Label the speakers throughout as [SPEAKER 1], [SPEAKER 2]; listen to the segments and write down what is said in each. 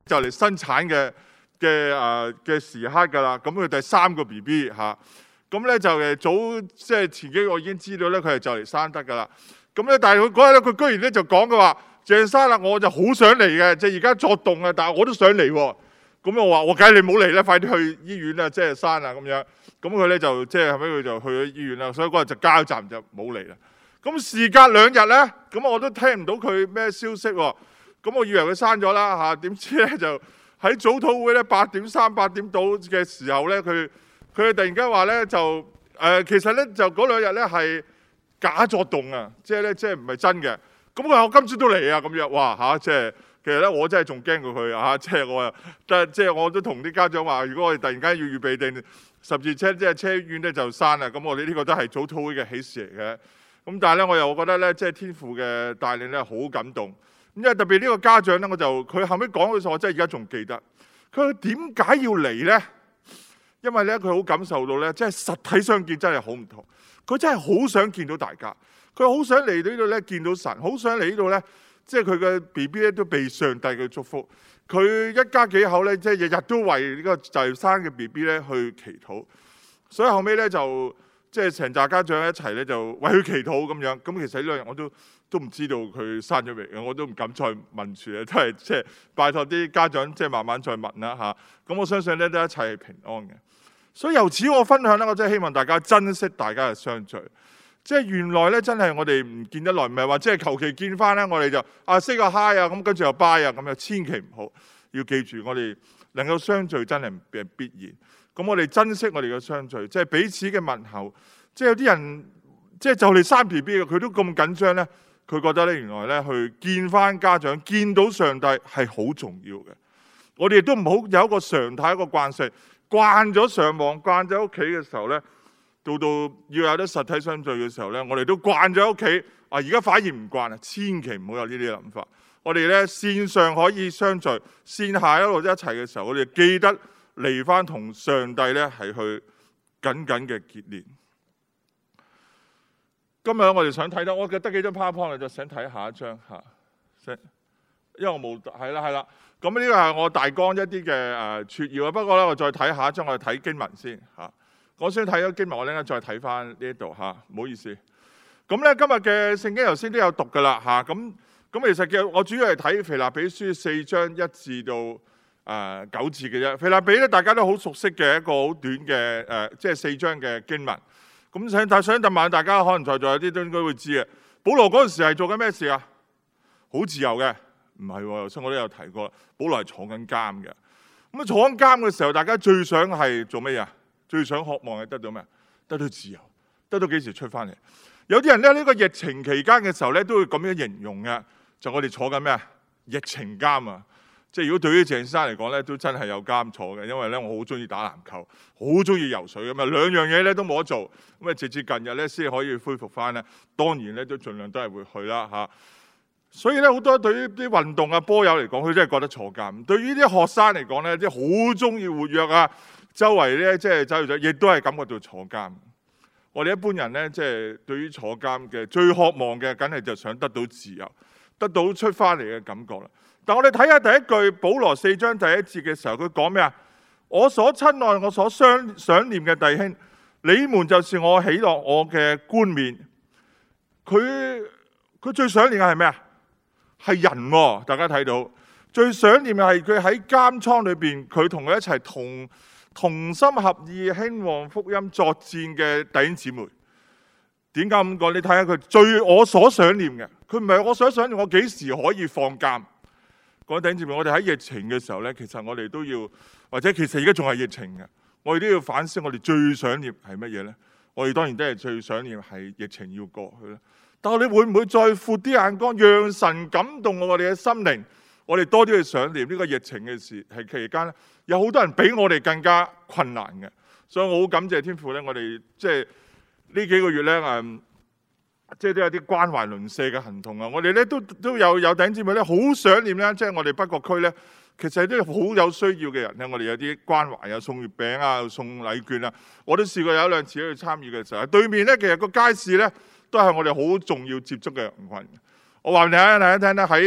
[SPEAKER 1] 就嚟生產嘅時刻㗎啦。咁佢第3個 BB 嚇，咁咧就早即係前幾個我已經知道咧，佢係就嚟生得㗎啦。咁咧，但係佢嗰日咧，佢居然咧就講嘅話，鄭生啦，我就好想嚟嘅，即係而家作動啊，但係我都想嚟喎。咁我話我梗係你唔好嚟啦，快啲去醫院啦，即係生啊咁樣。咁佢咧就即係後尾佢就去咗醫院啦，所以嗰日就加站就冇嚟啦。咁事隔2日咧，咁我都聽唔到佢咩消息喎。咁我以為佢生咗啦嚇，點知咧就喺早禱會咧8點3、8點到嘅時候咧，佢突然間話咧就其實咧就嗰2日咧係假作動啊，即係唔係真嘅。咁佢話我今朝都嚟啊咁樣，哇嚇！即係其實咧我真係仲驚過佢嚇，即係我啊，即係我都同啲家長話，如果我哋突然間要預備定10字車，即係車院咧就生啦，咁我哋呢個都係早禱會嘅喜事嚟嘅。咁但係咧我又覺得咧，即係天父嘅帶領咧好感動。咁因為特別呢個家長咧，佢後尾講嘅時候，我真係而家仲記得。佢話點解要嚟咧？因為咧佢好感受到咧，即係實體相見真係好唔同。佢真係好想見到大家，佢好想嚟到呢度咧見到神，好想嚟呢度咧，即係佢嘅 BB 咧都被上帝嘅祝福。佢一家幾口咧，即係日日都為呢個就生嘅 BB 咧去祈禱。所以後尾咧就即係成紮家長一齊咧就為佢祈禱咁樣。咁其實呢2日我都唔知道佢生咗未，我都唔敢再問住啊，都係即係拜託啲家長即係慢慢再問啦嚇。咁我相信咧都一切係平安嘅。所以由此我分享咧，我真係希望大家珍惜大家嘅相聚。即係原來咧真係我哋唔見得耐，唔係話即係求其見翻咧，我哋就say 個 hi 啊，咁跟住又 bye 啊，咁樣千祈唔好。要記住，我哋能夠相聚真係唔係必然。咁我哋珍惜我哋嘅相聚，即係彼此嘅問候。即係有啲人即係就嚟生 BB 嘅，佢都咁緊張咧。佢覺得咧原來咧去見翻家長，見到上帝係好重要嘅。我哋亦都唔好有一個常態，一個慣性。慣咗上網，慣咗屋企嘅時候咧，到要有得實體相聚嘅時候咧，我哋都慣咗屋企。而家反而唔慣啊！千祈唔好有呢啲諗法。我哋咧線上可以相聚，線下一路一齊嘅時候，我哋記得嚟翻同上帝咧係去緊緊嘅結連。今日我哋想睇到，我得幾張 PowerPoint，就想睇下一張嚇。因為我冇係啦。咁呢個係我大綱一啲嘅撮要啊。不過咧，我再睇下一張，我哋睇經文先嚇。我先睇咗經文，我咧再睇翻呢一度嚇。唔好意思。咁咧今日嘅聖經頭先都有讀噶啦嚇。咁其實我主要係睇腓立比書4章1至到9節嘅啫。腓立比咧大家都好熟悉嘅一個好短嘅即係4章嘅經文。咁想問大家，可能在座有啲都應該會知嘅。保羅嗰陣時係做緊咩事啊？好自由嘅。唔係喎，頭先我都有提過，保羅係坐緊監嘅。咁坐緊監嘅時候，大家最想係做咩啊？最想渴望係得到咩？得到自由，得到幾時出翻嚟？有啲人咧呢個疫情期間嘅時候咧，都會咁樣形容嘅，就我哋坐緊咩啊？疫情監啊！即係如果對於鄭生嚟講咧，都真係有監坐嘅，因為咧我好中意打籃球，好中意游水咁啊，兩樣嘢咧都冇得做，咁啊直至近日咧先可以恢復翻咧。當然咧都盡量都係會去啦嚇。所以咧好多對於啲運動啊波友嚟講，佢真係覺得坐監。對於啲學生嚟講咧，啲好中意活躍啊，周圍咧即係走嚟走，亦都係感覺到坐監。我哋一般人咧，即係對於坐監嘅最渴望嘅，梗係就想得到自由，得到出翻嚟嘅感覺啦。但我哋睇下第一句，保羅4章第1節嘅時候，佢講咩啊？我所親愛、我所想念嘅弟兄，你們就是我喜樂、我嘅冠冕。佢最想念嘅係咩啊？係人喎，大家睇到最想念嘅係佢喺監倉裏邊，佢同佢一齊同心合意興旺福音作戰嘅弟兄姊妹。點解咁講？你睇下佢我所想念嘅，佢唔係我所想念我幾時可以放監。各位弟兄姊妹，我哋喺疫情嘅時候咧，其實我哋都要，或者其實而家仲係疫情嘅，我哋都要反思我哋最想念係乜嘢咧？我哋當然都係最想念係疫情要過去啦。但係你會唔會再闊啲眼光，讓神感動我哋嘅心靈？我哋多啲去想念呢個疫情嘅事係期間咧，有好多人比我哋更加困難嘅。所以我好感謝天父咧，我哋即係呢幾個月咧即係都有啲關懷鄰舍嘅行動啊！我哋咧都有弟兄姊妹咧，好想念咧，即係我哋北角區咧，其實都好有需要嘅人咧。我哋有啲關懷啊，送月餅啊，送禮券啊，我都試過有1、2次去參與嘅時候。對面咧，其實個街市咧都係我哋好重要接觸嘅人群。我話你聽咧，喺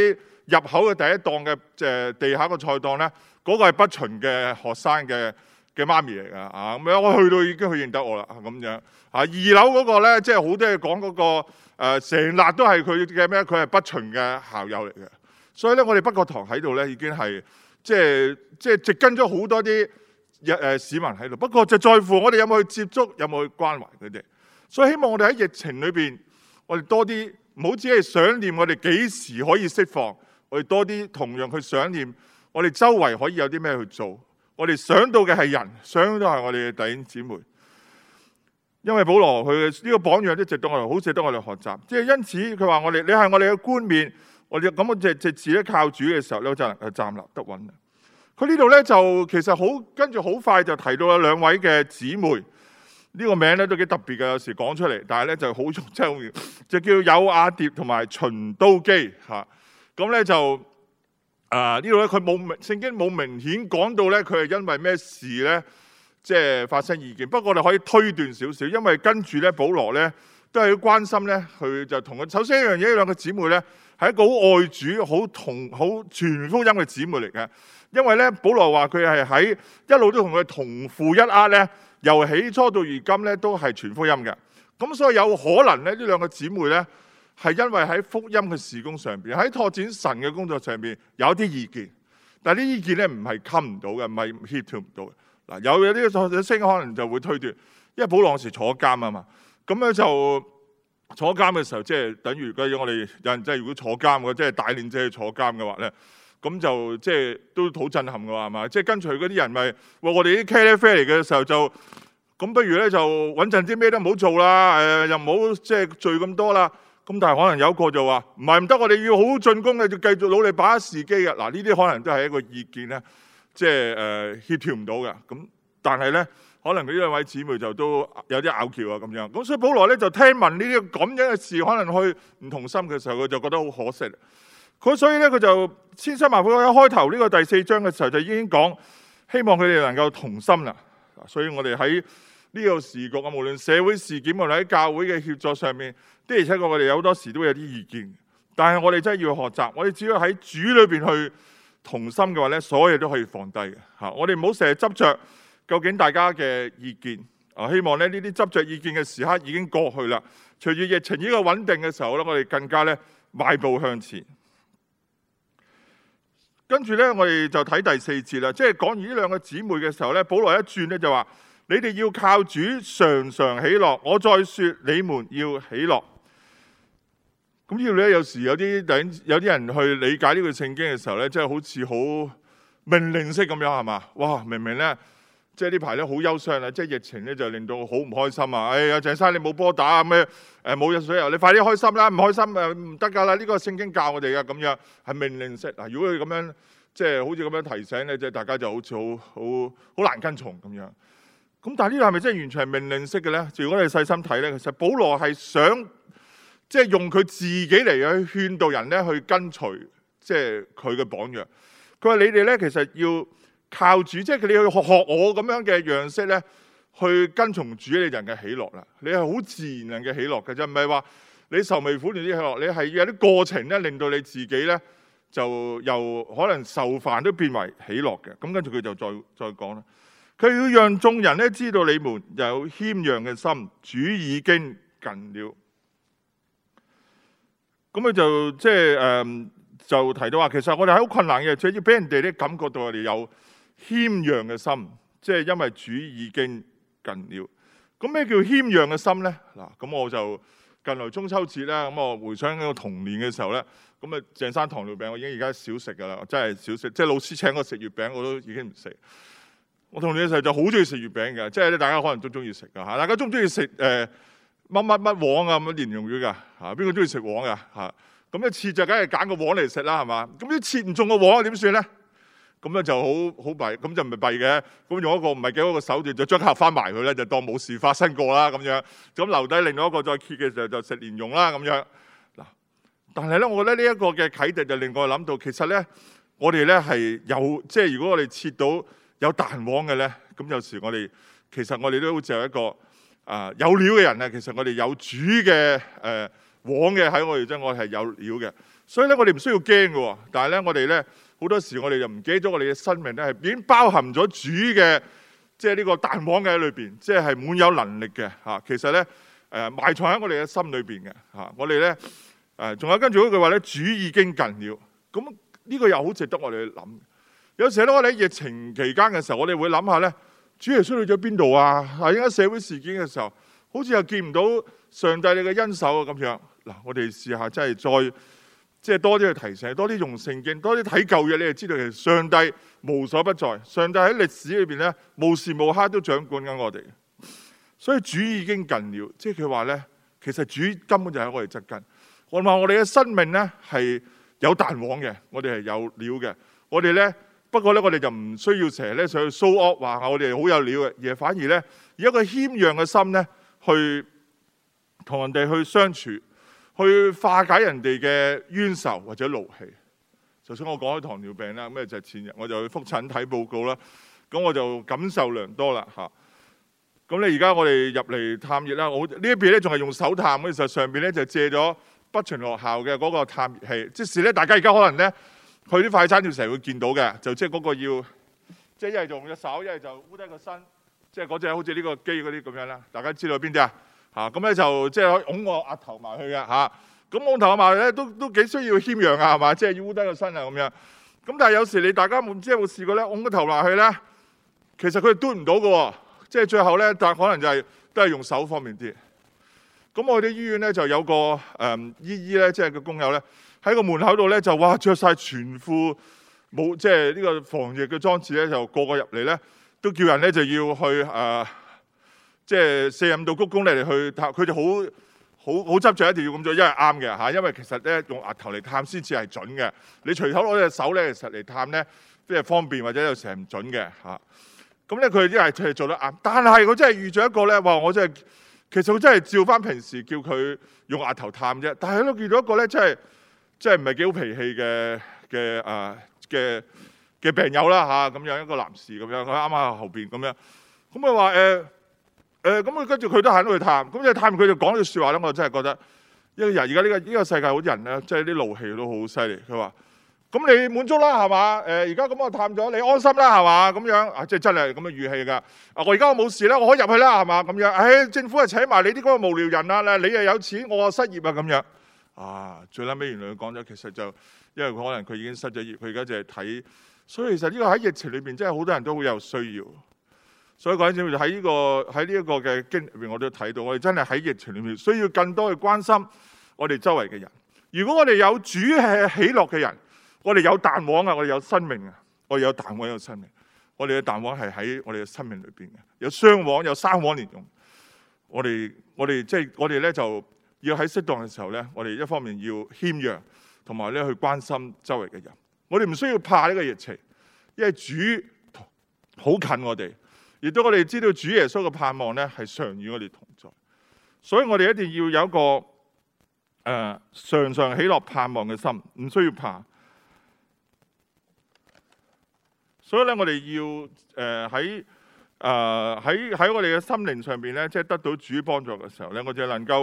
[SPEAKER 1] 入口嘅第一檔嘅地下個菜檔咧，嗰個係不循嘅學生嘅媽咪嚟㗎啊！咁樣我去到已經佢認得我啦咁樣啊。二樓嗰個咧，即係好多嘢講嗰個成辣都係佢嘅咩？佢係不循嘅校友嚟嘅。所以咧，我哋北角堂喺度咧已經係即係植根咗好多啲市民喺度。不過就在乎我哋有冇去接觸，有冇去關懷佢哋。所以希望我哋喺疫情裏邊，我哋多啲唔好只係想念我哋幾時可以釋放，我哋多啲同樣去想念我哋周圍可以有啲咩去做。我哋想到嘅係人，想到係我哋嘅弟兄姊妹。因為保羅佢呢個榜樣都值得我哋好值得我哋學習。即係因此佢話我哋，你係我哋嘅冠冕，我哋咁隻字咧靠主嘅時候咧就能夠站立得穩。佢呢度咧就其實好跟住好快就提到有兩位嘅姊妹，呢個名咧都幾特別嘅，有時講出嚟，但係咧就好即係就叫友阿蝶同埋循都基嚇。咁咧就呢度咧佢冇聖經冇明顯講到咧佢係因為咩事咧即係發生意見。不過我哋可以推斷少少，因為跟住咧保羅咧都係好關心咧，佢就同佢首先一樣嘢，呢兩個姊妹咧係一個好愛主、好傳福音嘅姊妹嚟嘅。因為咧保羅話佢係喺一路都同佢同負一軛咧，由起初到如今咧都係傳福音嘅。咁所以有可能咧呢兩個姊妹咧係因為喺福音嘅事工上邊，喺拓展神嘅工作上邊有啲意見，但係啲意見咧唔係冚唔到嘅，唔係協調唔到嘅。嗱，有啲聲可能就會推斷，因為保羅嗰時坐監啊嘛，咁咧就坐監嘅時候，即係等於我哋有人即係如果坐監嘅，即係帶領者去坐監嘅話咧，咁就即係都好震撼嘅話係嘛？即係跟隨嗰啲人咪話我哋啲茄喱啡嚟嘅時候就咁，不如咧就穩陣啲，咩都唔好做啦，又唔好即係罪咁多啦。咁但係可能有一個就話唔係唔得，我哋要好進攻嘅，就繼續努力把握時機嘅。嗱，呢啲可能都係一個意見咧，即係協調唔到嘅。咁但係咧，可能佢呢兩位姊妹就都有啲拗撬啊咁樣。咁所以保羅咧就聽聞呢啲咁樣嘅事，可能去唔同心嘅時候，佢就覺得好可惜。佢所以咧佢就千辛萬苦喺開頭呢個第4章嘅時候就已經講，希望佢哋能夠同心啦。所以我哋喺呢個時局啊，無論社會事件，無論喺教會嘅協助上面，的而且確我哋有好多時都會有啲意見。但係我哋真係要學習，我哋只要喺主裏邊去同心嘅話咧，所有嘢都可以放低嘅嚇。我哋唔好成日執着究竟大家嘅意見啊。希望咧呢啲執着意見嘅時刻已經過去啦。隨住疫情呢個穩定嘅時候咧，我哋更加咧邁步向前。跟住咧，我哋就睇第4節啦，即係講完呢兩個姊妹嘅時候咧，保羅一轉咧就話：你哋要靠主常常喜樂。我再說，你們要喜樂。咁呢度咧，有時有啲人去理解呢句聖經嘅時候咧，即係好似好命令式咁樣係嘛？哇！明明咧，即係呢排咧好憂傷啦，即係疫情咧就令到好唔開心啊！哎呀，鄭生你冇波打啊咩？冇日水油，你快啲開心啦！唔開心唔得㗎啦！呢個聖經教我哋嘅咁樣係命令式嗱。如果佢咁樣即係好似咁樣提醒咧，即係大家就好似好難跟從咁樣。咁但係呢個係咪真係完全係命令式嘅咧？如果你細心睇咧，其實保羅係想即係用佢自己嚟去勸導人咧去跟隨，即係佢嘅榜樣。佢話你哋咧其實要靠主，即係你去學我咁樣嘅樣式咧，去跟從主你人嘅喜樂啦。你係好自然人嘅喜樂嘅啫，唔係話你愁眉苦臉啲喜樂，你係有啲過程咧，令到你自己咧就由可能受煩都變為喜樂嘅。咁跟住佢就再講啦。佢要讓眾人咧知道你們有謙讓嘅心，主已經近了。咁佢就即係就提到話，其實我哋係好困難嘅，就要俾人哋咧感覺到我哋有謙讓嘅心，即係因為主已經近了。咁咩叫謙讓嘅心咧？嗱，咁我就近來中秋節啦，咁我回想我童年嘅時候咧，咁啊鄭生糖尿病我已經而家少食噶啦，真係少食。即係老師請我食月餅，我都已經唔食。我童年嘅時候就好中意食月餅嘅，即係咧大家可能都中意食噶嚇。大家中唔中意食乜黃啊咁蓮蓉月噶嚇？邊個中意食黃噶嚇？咁一切就梗係揀個黃嚟食啦，係嘛？咁啲切唔中個黃點算咧？咁咧就好弊，咁就唔係弊嘅。咁用一個唔係幾好嘅手段，就將合翻埋佢咧，就當冇事發生過啦咁樣。咁留低另外一個再切嘅時候就食蓮蓉啦咁樣。嗱，但係咧，我覺得呢一個嘅啟迪就令我諗到，其實咧我哋咧係有，即係如果我哋切到有蛋黃嘅咧，咁有時其實我哋都好似有一個有料嘅人啊。其實我哋有主嘅黃嘅喺我哋，即係我係有料嘅。 所以咧，我哋唔需要驚嘅。但係咧，我哋咧好多時我哋就唔記得咗我哋嘅生命咧係已經包含咗主嘅，即係呢個彈簧嘅喺裏邊，即係滿有能力嘅嚇。其實咧埋藏喺我哋嘅心裏邊嘅嚇。我哋咧仲有跟住嗰句話咧，主已經近了。咁呢個又好值得我哋去諗。有時咧，我哋喺疫情期間嘅時候，我哋會諗下咧，主耶穌去咗邊度啊？喺而家社會事件嘅時候，好似又見唔到上帝你嘅恩手啊咁樣。嗱，我哋試下真係再即係多啲去提醒，多啲用聖經，多啲睇舊約，你就知道其實上帝無所不在，上帝喺歷史裏邊咧無時無刻都掌管緊我哋。所以主已經近了，即係佢話咧，其實主根本就喺我哋側近。我話我哋嘅生命咧係有彈簧嘅，我哋係有料嘅。我哋咧不過咧，我哋就唔需要成日咧上去 show off 話我哋好有料嘅，而係反而咧以一個謙讓嘅心咧去同人哋去相處，去化解人哋嘅冤仇或者怒氣。就算我講開糖尿病啦，咁就係前日我就去覆診睇報告啦，咁我就感受良多啦嚇。咁你而家我哋入嚟探熱啦，我呢一邊咧仲係用手探嘅時候，上邊咧就借咗北秦學校嘅嗰個探熱器。即使咧大家而家可能咧去啲快餐店成日會見到嘅，就即係嗰個要即係一係就用隻手，一係就烏低個身，即係嗰隻好似呢個機嗰啲咁樣啦。大家知道邊啲啊？嚇咁咧就即係可以擁個額頭埋去嘅嚇。咁擁頭埋去咧都幾需要謙讓啊，係嘛？即係要烏低個身啊咁樣。咁但係有時你大家唔知有冇試過咧，擁個頭埋去咧，其實佢哋端唔到嘅喎。即係最後咧，但可能就係都係用手方便啲。咁我哋醫院咧就有個姨姨咧，即係個工友咧，喺個門口度咧就哇著曬全副冇即係呢個防疫嘅裝置咧，就個入嚟咧都叫人咧就要去即係45度鞠躬嚟去探，佢就好執着一定要咁做，因為啱嘅嚇。因為其實咧用額頭嚟探先至係準嘅，你隨口攞隻手咧其實嚟探咧即係方便或者有時係唔準嘅嚇。咁咧佢啲係做得啱，但係佢真係遇咗一個咧，哇！我真係其實佢真係照翻平時叫佢用額頭探啫，但係都遇到一個咧，真係唔係幾好脾氣嘅病友啦嚇，咁樣一個男士咁樣，佢啱啱喺後邊咁樣，咁佢話咁佢跟住佢都行到去探，咁就探完佢就講句説話咧，我真係覺得一個人而家呢個世界好多人咧，即係啲怒氣都好犀利。佢話：咁你滿足啦係嘛？而家咁我探咗，你安心啦係嘛？咁樣啊，即係真係咁嘅語氣㗎。我而家我冇事啦，我可以入去啦係嘛？咁樣，政府係請埋你啲嗰個無聊人啦，你又有錢，我又失業啊咁樣。啊，最撚尾原來佢講咗，其實就因為可能佢已經失咗業，佢而家就係睇。所以其實呢個喺疫情裏邊，真係好多人都好有需要。所以講緊喺呢一個嘅經歷裏邊，我都睇到，我哋真係喺疫情裏面需要更多去關心我哋周圍嘅人。如果我哋有主係喜樂嘅人，我哋有彈簧啊，我哋有生命啊，我哋有彈簧有生命。我哋嘅彈簧係喺我哋嘅生命裏邊嘅，有雙簧有三簧連用。我哋咧就要喺適當嘅時候咧，我哋一方面要謙讓，同埋咧去關心周圍嘅人。我哋唔需要怕呢個疫情，因為主好近我哋，亦都我哋知道主耶穌嘅盼望咧係常與我哋同在。所以我哋一定要有一個常常喜樂盼望嘅心，唔需要怕。所以咧，我哋要喺我哋嘅心靈上邊咧，即係得到主幫助嘅時候咧，我就能夠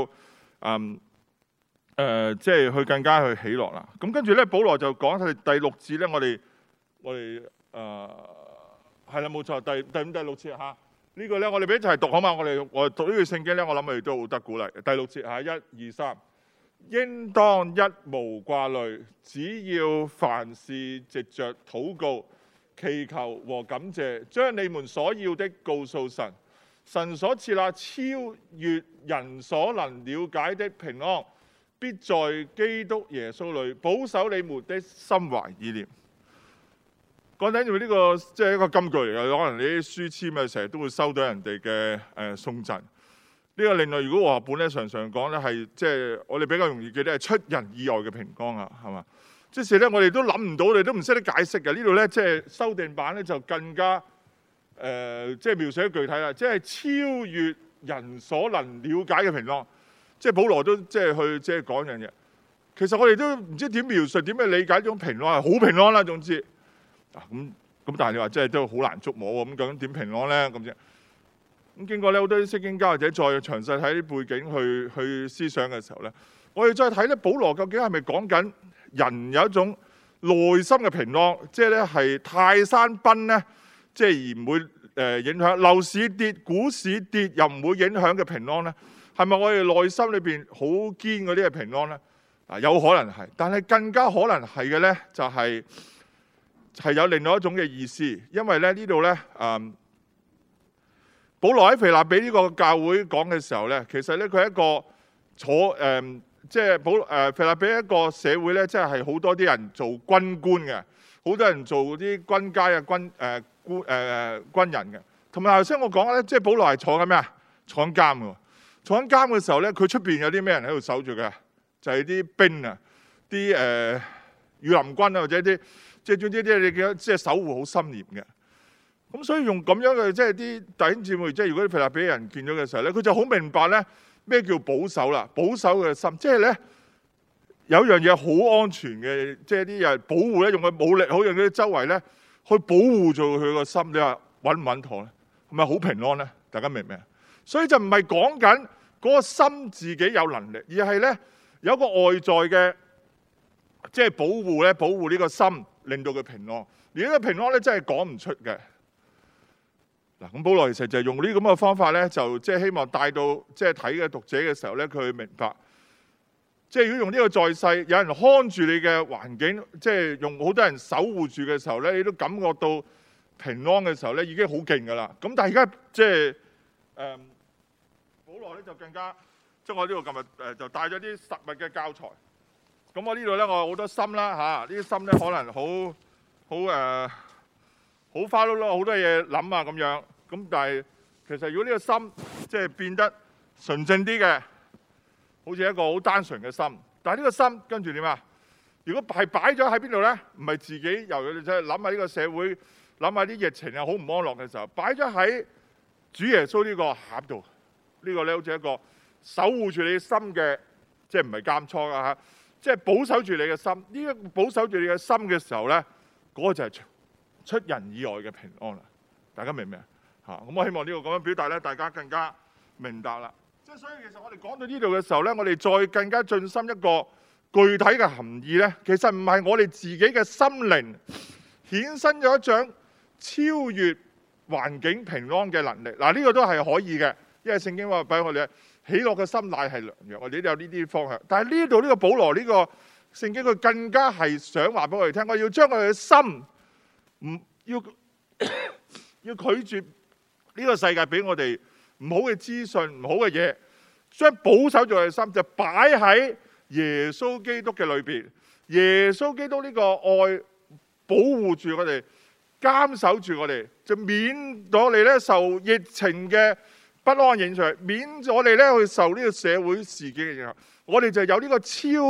[SPEAKER 1] 即係去更加去喜樂啦。咁跟住咧，保羅就講喺第6節咧，我哋係啦，冇錯，第5、第6節嚇。呢個咧，我哋俾一齊讀好嘛？我讀呢句聖經咧，我諗我哋都好得鼓勵。第6節嚇，1、2、3，應當一無掛慮，只要凡事藉着禱告、祈求和感謝，將你們所要的告訴神。神所設立超越人所能了解的平安，必在基督耶穌裏保守你們的心懷意念。講緊呢個即係一個金句嚟嘅，可能你啲書籤啊，成日都會收到人哋嘅送贈。呢個另外，如果和合本咧，常常講咧係即係我哋比較容易記得係出人意外嘅平安啊，係嘛？即是咧，我哋都諗唔到，我哋都唔識得解釋嘅。呢度咧，即係修訂版咧就更加即係描寫得具體啦，即係超越人所能了解嘅平安。即係保羅都即係去即係講樣嘢。其實我哋都唔知點描述、點去理解呢種平安，係好平安啦，總之。咁但係你話真係都好難捉摸喎，咁究竟點平安咧？咁啫。咁經過咧好多啲釋經家或者再詳細睇啲背景去思想嘅時候咧，我哋再睇咧保羅究竟係咪講緊人有一種內心嘅平安，即係咧係泰山崩咧，即係而唔會影響樓市跌、股市跌又唔會影響嘅平安咧，係咪我哋內心裏邊好堅嗰啲嘅平安咧？有可能係，但係更加可能係嘅咧，就係有另外一種嘅意思，因為咧呢度咧保羅喺腓立比呢個教會講嘅時候咧，其實咧佢係一個即係腓立比一個社會咧，即係好多啲人做軍官嘅，好多人做啲軍階嘅軍人嘅。同埋頭先我講咧，即係保羅係坐緊咩啊？坐緊監嘅。坐緊監嘅時候咧，佢出邊有啲咩人喺度守住嘅？就係啲兵啊，啲御林軍啊，或者啲即係總之啲你記得，即係守護好森嚴嘅。咁所以用咁樣嘅，即係啲弟兄姊妹，即係如果啲腓立比人見咗嘅時候咧，佢就好明白咧咩叫保守啦，保守嘅心，即係咧有樣嘢好安全嘅，即係啲人保護咧，用個武力好讓佢周圍咧去保護住佢個心。你話穩唔穩妥咧？係咪好平安咧？大家明唔明啊？所以就唔係講緊嗰個心自己有能力，而係咧有一個外在嘅，即係保護呢個心，令到佢平安。而呢個平安咧真係講唔出嘅。嗱，咁保羅其實就係用呢咁嘅方法咧，就即係希望帶到即係睇嘅讀者嘅時候咧，佢明白，即係如果用呢個在世有人看住你嘅環境，即係用好多人守護住嘅時候咧，你都感覺到平安嘅時候咧，已經好勁噶啦。咁但係而家即係保羅咧就更加，即係我呢度今日就帶咗啲實物嘅教材。咁我呢度咧，我有好多心啦嚇，呢啲心咧可能好花碌碌，好多嘢諗啊咁樣。咁但係其實如果呢個心即係變得純正啲嘅，好似一個好單純嘅心。但係呢個心跟住點啊？如果係擺咗喺邊度咧？唔係自己由佢哋即係諗下呢個社會，諗下啲疫情啊好唔安樂嘅時候，擺咗喺主耶穌呢個盒度。呢個咧好似一個守護住你心嘅，即係唔係監倉啊嚇，即係保守住你嘅心。呢個保守住你嘅心嘅時候咧，嗰個就係出人意外嘅平安啦！大家明唔明啊？嚇，咁我希望呢個咁樣表達咧，大家更加明白啦。即係所以其實我哋講到呢度嘅時候咧，我哋再更加進深一個具體嘅含義咧，其實唔係我哋自己嘅心靈衍生咗一種超越環境平安嘅能力。嗱，呢個都係可以嘅，因為聖經話俾我哋喜樂嘅心乃係良藥，我哋都有呢啲方向。但係呢度呢個保羅呢個聖經佢更加係想話俾我哋聽，我要將佢嘅心。唔要要拒絕呢個世界俾我哋唔好嘅資訊、唔好嘅嘢，將保守住嘅心就擺喺耶穌基督嘅裏邊。耶穌基督呢個愛保護住我哋，監守住我哋，就免咗我哋咧受疫情嘅不安影響，免我哋咧去受呢個社會事件嘅影響。我哋就有呢個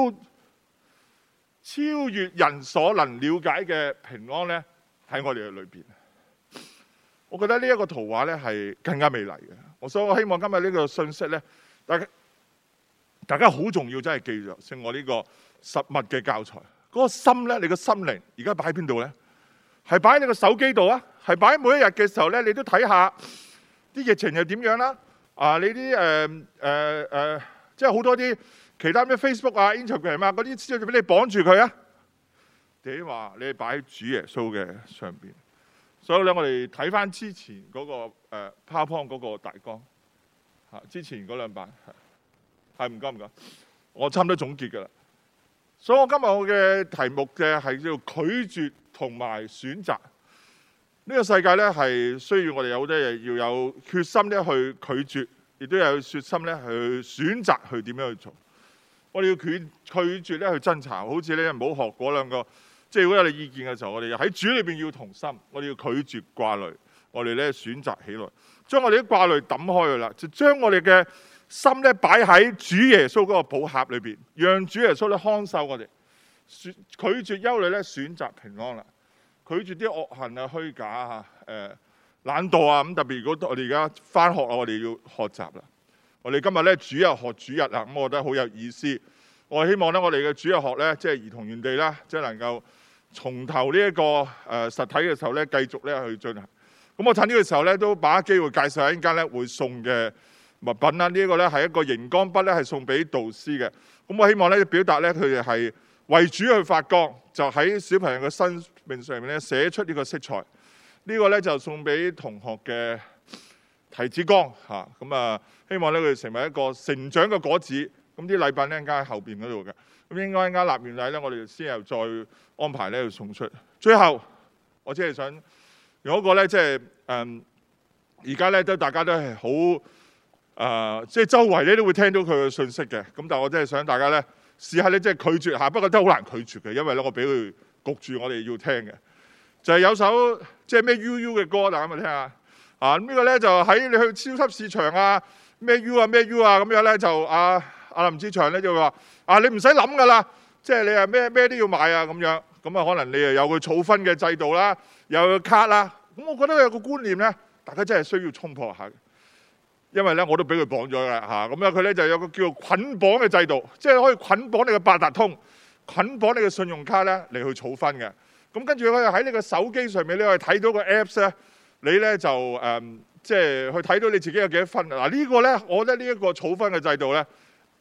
[SPEAKER 1] 超越人所能了解嘅平安咧。喺我哋嘅裏邊，我覺得呢一個圖畫咧係更加美麗嘅。所以我希望今日呢個信息咧，大家好重要，真係記住，勝我呢個實物嘅教材。嗰個心咧，你個心靈而家擺喺邊度咧？係擺喺你個手機度啊？係擺喺每一日嘅時候咧，你都睇下啲疫情又點樣啦？你啲即係好多啲其他咩 Facebook 啊、Instagram 啊嗰啲資料就俾你綁住佢啊！你話你係擺喺主耶穌嘅上邊，所以咧我哋睇翻之前嗰個PowerPoint 嗰個大綱嚇，之前嗰兩版係唔該，我差唔多總結㗎啦。所以我今日我嘅題目嘅係叫拒絕同埋選擇。呢個世界咧係需要我哋有好多嘢要有決心咧去拒絕，亦都有決心咧去選擇去點樣去做。我哋要拒絕咧去爭吵，好似咧唔好學嗰兩個。即係如果有你意見嘅時候，我哋喺主裏邊要同心，我哋要拒絕掛慮，我哋咧選擇起來，將我哋啲掛慮抌開佢啦，就將我哋嘅心咧擺喺主耶穌嗰個寶盒裏邊，讓主耶穌咧看守我哋，拒絕憂慮咧，選擇平安啦，拒絕啲惡行啊、虛假啊、懶惰啊。咁特別如果我哋而家返學啊，我哋要學習啦。我哋今日咧主日學主日啊，咁我覺得好有意思。我希望咧，我哋嘅主日學咧，即係兒童園地啦，即係能夠從頭呢一個實體嘅時候咧，繼續咧去進行。咁我趁呢個時候咧，都把握機會介紹下一間咧會送嘅物品啦。呢一個咧係一個熒光筆咧，係送俾導師嘅。咁我希望咧表達咧佢哋係為主去發光，就喺小朋友嘅生命上面咧寫出呢個色彩。呢個咧就送俾同學嘅提子光嚇，咁啊希望咧佢哋成為一個成長嘅果子。咁啲禮品咧應該喺後邊嗰度嘅，咁應該啱立完禮咧，我哋先又再安排咧去送出。最後我只係想用一個咧，即係而家咧都大家都係好即係周圍咧都會聽到佢嘅信息嘅。咁但係我真係想大家咧試下咧，即係拒絕下，不過都好難拒絕嘅，因為咧我俾佢焗住我哋要聽嘅，就係有首即係咩 UU 嘅歌，大家咪聽下啊。咁呢個咧就喺你去超級市場啊，咩 U 啊咩 U 啊咁樣咧，就阿林志祥咧就話你唔使諗噶啦，即係你係咩都要買啊咁樣。咁啊可能你又有佢儲分嘅制度啦，又有卡啦。咁我覺得有個觀念咧，大家真係需要衝破下嘅，因為咧我都俾佢綁咗啦嚇。咁樣佢咧就有個叫做捆綁嘅制度，即係可以捆綁你嘅八達通，捆綁你嘅信用卡咧嚟去儲分嘅。咁跟住佢喺你個手機上面咧，可以睇到個 Apps 咧，你咧就即係去睇到你自己有幾多分。嗱呢個咧，我覺得呢一個儲分嘅制度咧，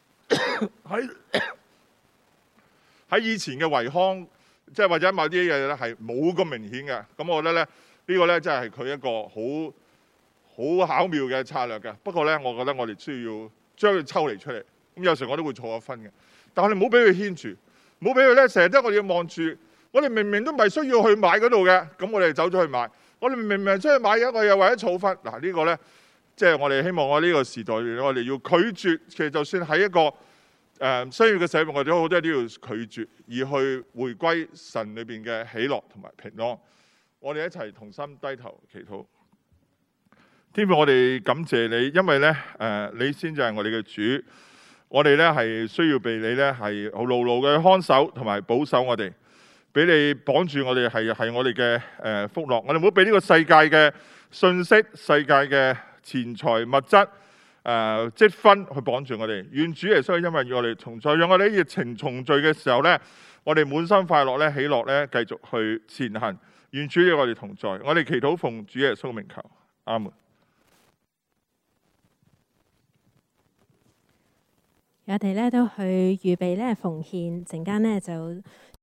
[SPEAKER 1] 喺以前嘅維康，即係或者某啲嘢咧係冇咁明顯嘅。咁我覺得咧呢個咧真係佢一個好巧妙嘅策略嘅。不過咧，我覺得我哋需要將佢抽離出嚟。咁有時我都會錯咗分嘅，但係你唔好俾佢牽住，唔好俾佢咧成日都我哋要望住。我哋明明都唔係需要去買嗰度嘅，咁我哋走咗去買。我哋明明出去買嘢，我又為咗儲分。嗱呢個咧，即係我哋希望我呢個時代，我哋要拒絕。其實就算喺一個需要嘅社會，我哋好多都要拒絕，而去回歸神裏邊嘅喜樂同埋平安。我哋一齊同心低頭祈禱。天父，我哋感謝你，因為咧你先至係我哋嘅主。我哋咧係需要被你咧係好牢牢嘅看守同埋保守我哋。俾你綁住我哋係我哋嘅福樂，我哋唔好俾呢個世界嘅信息、世界嘅錢財物質積分去綁住我哋。願主耶穌因為與我哋同在，讓我哋疫情重聚嘅時候咧，我哋滿心快樂咧、喜樂咧，繼續去前行。願主與我哋同在，我哋祈禱奉主耶穌名求，阿門。
[SPEAKER 2] 我哋咧都去預備咧奉獻，陣間咧就